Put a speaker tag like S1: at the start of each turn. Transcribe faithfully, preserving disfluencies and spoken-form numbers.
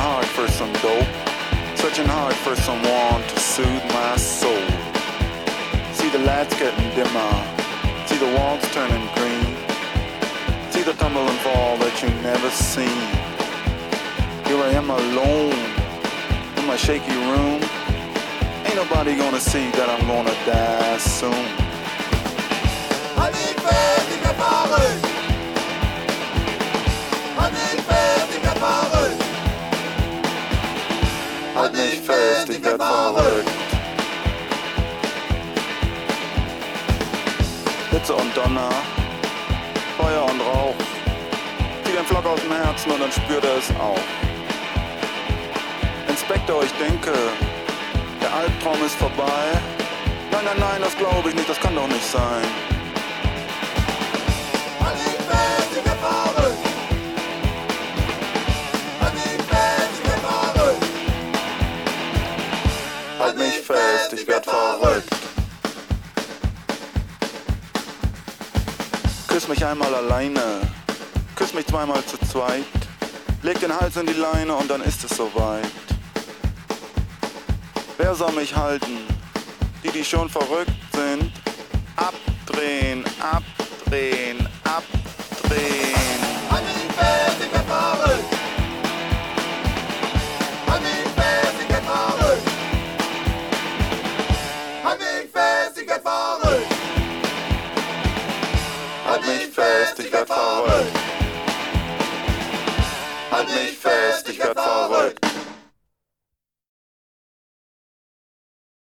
S1: hard for some dope, searching hard for someone to soothe my soul. See the lights getting dimmer, see the walls turning green, see the tumble and fall that you never seen. Here I am alone in my shaky room. Ain't nobody gonna see that I'm gonna die soon.
S2: Halt dich fest, ich werd verrückt. Halt dich fest, ich werd verrückt.
S1: Halt mich fest, ich werd verrückt. Hitze und Donner, Feuer und Rauch. Zieh den Flock aus dem Herzen und dann spürt er es auch. Inspektor, ich denke, der Albtraum ist vorbei. Nein, nein, nein, das glaube ich nicht, das kann doch nicht sein.
S2: Halt dich fest, ich werd verrückt. Halt dich fest, ich werd verrückt.
S1: Halt mich fest, ich werd verrückt. Küss mich einmal alleine, küss mich zweimal zu zweit. Leg den Hals in die Leine und dann ist es soweit. Wer soll mich halten? Die, die schon verrückt sind. Abdrehen, abdrehen, abdrehen.
S2: Halt dich fest, ich werd verrückt. Halt mich fest, ich werd verrückt. Halt mich fest, ich werd verrückt.
S1: Halt mich fest, ich werd verrückt. Halt mich fest, ich werd verrückt.